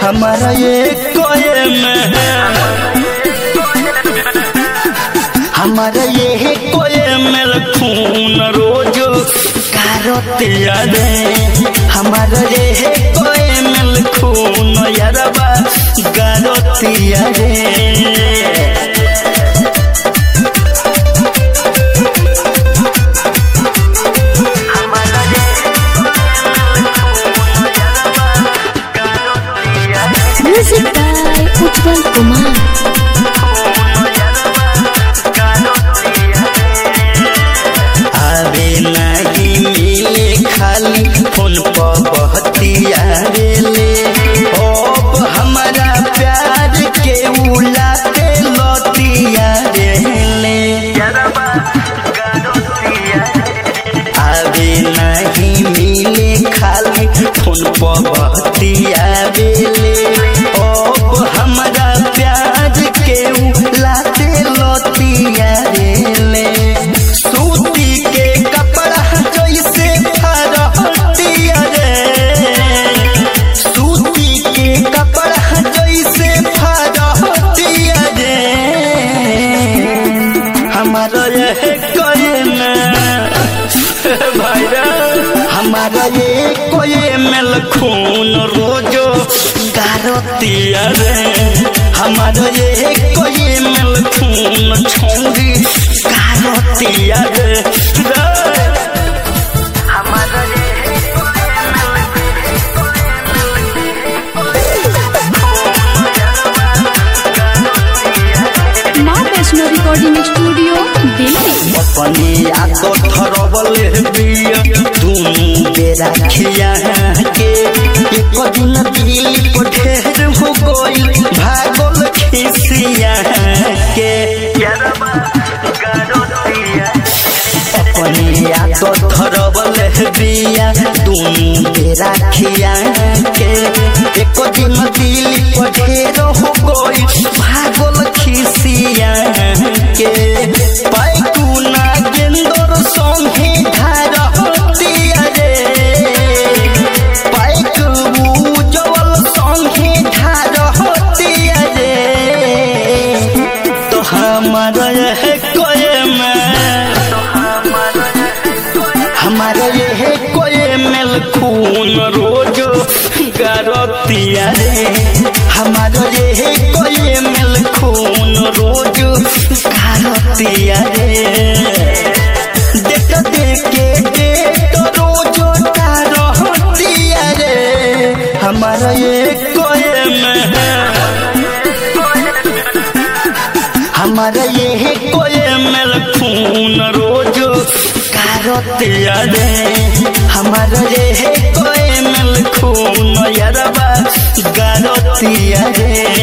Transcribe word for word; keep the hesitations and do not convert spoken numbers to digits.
हमारा ये कोए में हमारा ये कोए में खून रोज कारतिया रे हमारा ये कोए में खून यारबा कारतिया रे Music by Utpal Kumar. आवे नहीं मिले खाली फोन पर बहतिया रे अब हमारा प्यार के उलाते लतिया रे आवे नहीं मिले खाली फोन पर बहतिया रे अब हमारा प्यार के उलाते लतिया रे सूती के कपड़ा जैसे फरहतिया रे सूती के कपड़ा जैसे फरहतिया रे हमारा ये कोई में भाईरा हमारा ये कोई में खून रोजो गारतिया रे हमारा ये कोई में खून छोंगी गारतिया रे माँ वैष्णो रिकॉर्डिंग स्टूडियो दिल्ली। अपनी आको थरबल बिया तुम बेरा खिया के एक दिन दिल को ढेर हो गई भागल खिसिया के अपनी आको थरबल बिया तुम बेरा खिया के एक दिन दिल को ढेर हो गई भागल खिसिया के पैकू नागेंद्र संगे धारतिया रे पैकू उज्जवल संगे धारतिया रे तो हमारा यह कोई में हमारा यह कोई में खून रोज गारतिया रे हमारा यह कोई में खून रोज गारतिया रे देख देख के देख रोज गारतिया रे हमारा ये कोई में हमारा ये कोई में खून रोज गारतिया रे हमारा ये कोई में खून यारबा गारतिया रे।